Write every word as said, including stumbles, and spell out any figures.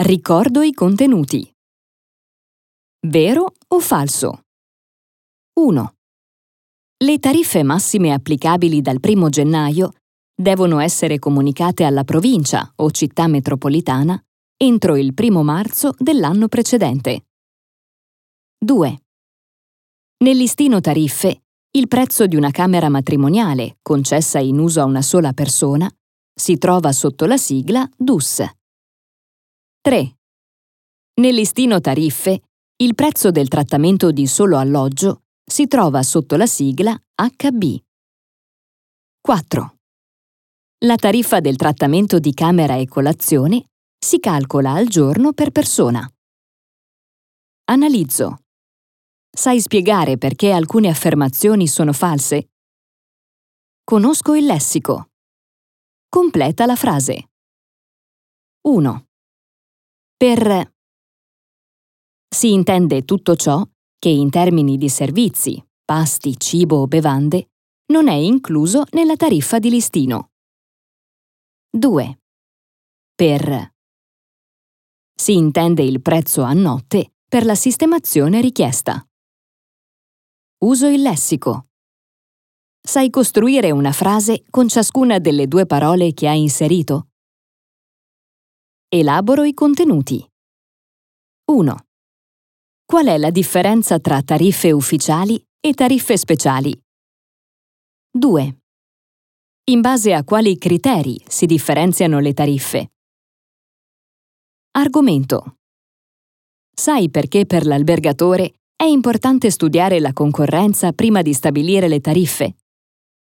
Ricordo i contenuti. Vero o falso? uno. Le tariffe massime applicabili dal primo gennaio devono essere comunicate alla provincia o città metropolitana entro il primo marzo dell'anno precedente. due. Nel listino tariffe, il prezzo di una camera matrimoniale concessa in uso a una sola persona si trova sotto la sigla D U S. tre. Nel listino tariffe, il prezzo del trattamento di solo alloggio si trova sotto la sigla H B. quattro. La tariffa del trattamento di camera e colazione si calcola al giorno per persona. Analizzo. Sai spiegare perché alcune affermazioni sono false? Conosco il lessico. Completa la frase. uno. Per. Si intende tutto ciò che in termini di servizi, pasti, cibo o bevande non è incluso nella tariffa di listino. due. Per. Si intende il prezzo a notte per la sistemazione richiesta. Uso il lessico. Sai costruire una frase con ciascuna delle due parole che hai inserito? Elaboro i contenuti. uno. Qual è la differenza tra tariffe ufficiali e tariffe speciali? due. In base a quali criteri si differenziano le tariffe? Argomento. Sai perché per l'albergatore è importante studiare la concorrenza prima di stabilire le tariffe?